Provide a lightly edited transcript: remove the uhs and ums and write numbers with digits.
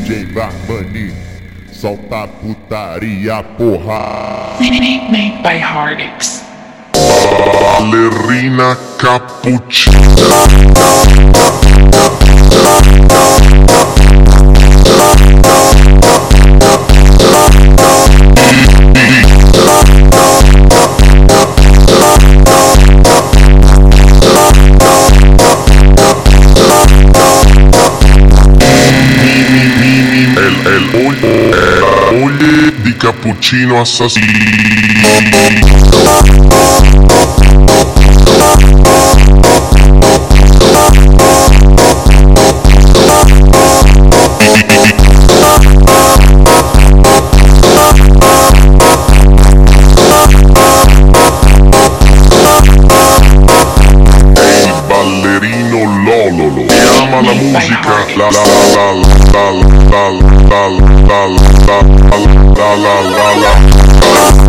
DJ Varmani, solta a putaria, porra. Made by Hardix. Ballerina cappuccina. Moglie di cappuccino assassino. Ehi ballerino Lololo, che ama la musica, la